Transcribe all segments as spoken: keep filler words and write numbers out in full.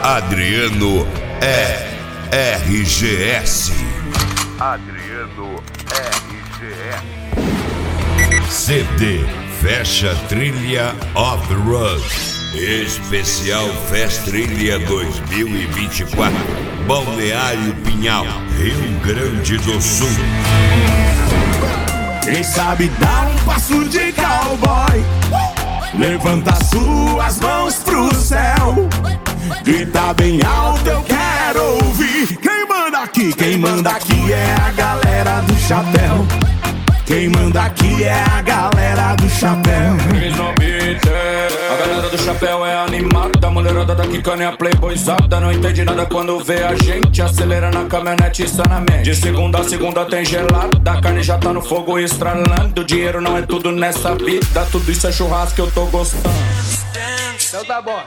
Adriano é R G S. Adriano R G S. C D Fecha Trilha Off the Road. Especial Fest Trilha dois mil e vinte e quatro. Balneário Pinhal, Rio Grande do Sul. Quem sabe dar um passo de cowboy, levanta suas mãos pro céu, grita bem alto, eu quero ouvir. Quem manda aqui? Quem manda aqui é a galera do chapéu. Quem manda aqui é a galera do chapéu. A galera do chapéu é animada, a mulherada daqui caninha playboyzada. Não entende nada quando vê a gente, acelera na caminhonete sanamente. De segunda a segunda tem gelado, a carne já tá no fogo estralando. Dinheiro não é tudo nessa vida, tudo isso é churrasco que eu tô gostando. Então tá bom.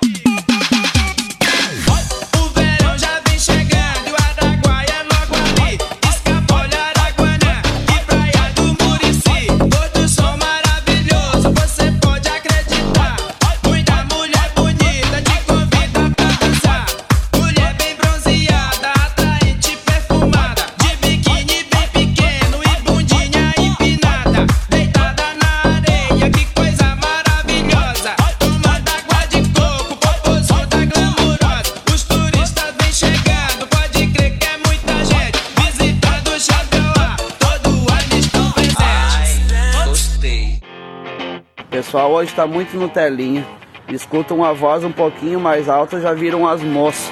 O pessoal hoje tá muito Nutelinha. Escuta uma voz um pouquinho mais alta, já viram as moças.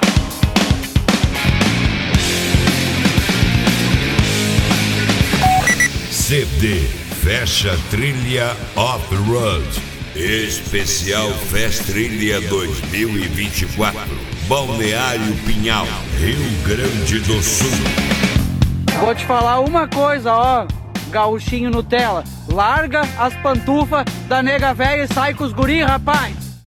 C D Fecha Trilha Off the Road. Especial Fest Trilha dois mil e vinte e quatro. Balneário Pinhal, Rio Grande do Sul. Vou te falar uma coisa, ó, gaúchinho Nutella. Larga as pantufas da nega velha e sai com os guri, rapaz.